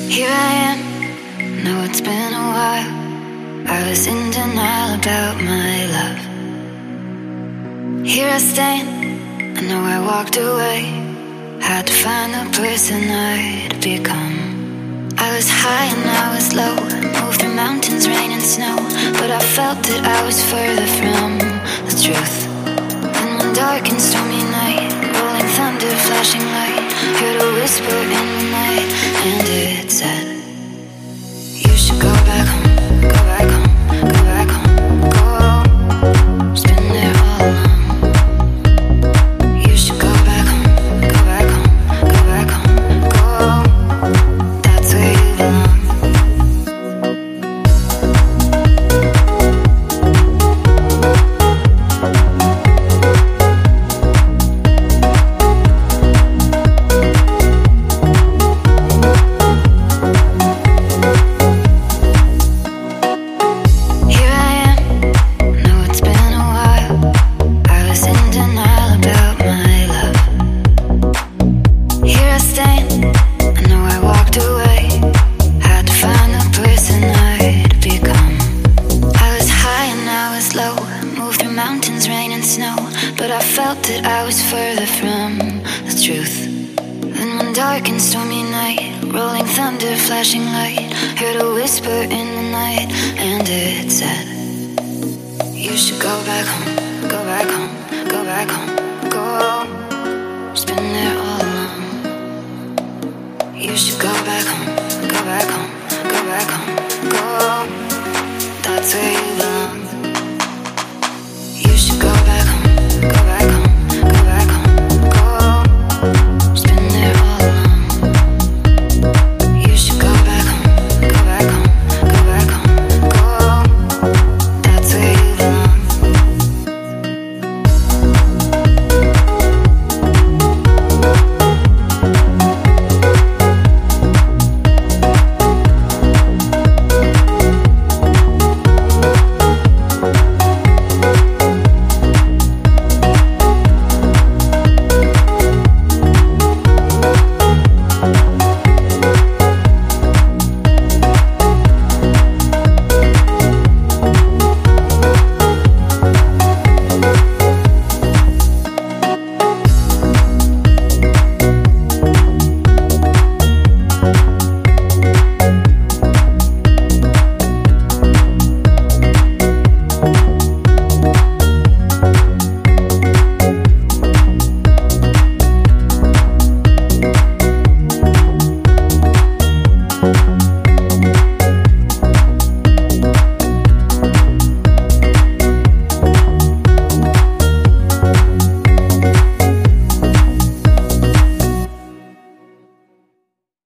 Here I am, know it's been a while. I was in denial about my love. Here I stand, I know I walked away. Had to find the person I'd become. I was high and I was low, moved through mountains, rain and snow, but I felt that I was further from the truth. In one dark and stormy night, rolling thunder, flashing light, heard a whisper in the night, and it said, you should go back home, go back home, go back home, go home. Just been there all along. You should go back home, go back home, go back home, go home. That's where you belong. Mountains, rain and snow, but I felt that I was further from the truth. Then one dark and stormy night, rolling thunder, flashing light, heard a whisper in the night, and it said, you should go back home, go back home, go back home, go home. Just been there all along. You should go back home, go back home.